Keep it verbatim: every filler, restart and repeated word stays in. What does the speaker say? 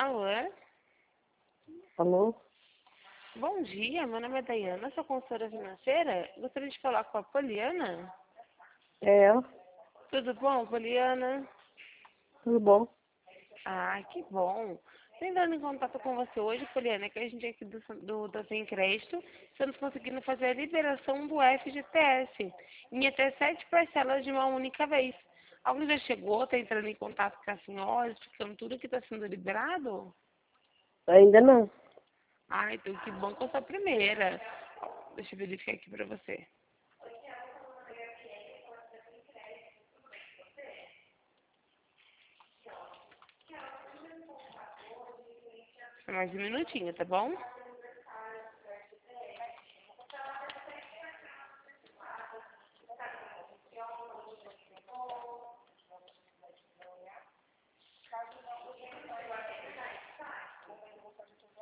Alô? Alô? Bom dia, meu nome é Dayana, sou consultora financeira. Gostaria de falar com a Poliana. É ela? Tudo bom, Poliana? Tudo bom? Ah, que bom. Estou entrando em contato com você hoje, Poliana, que a gente é aqui do, do, do Sem Crédito, estamos conseguindo fazer a liberação do F G T S em até sete parcelas de uma única vez. Alguém já chegou, está entrando em contato com a senhora, explicando tudo que está sendo liberado? Ainda não. Ah, então que bom que eu sou a primeira. Deixa eu verificar aqui para você. Só mais um minutinho, tá bom?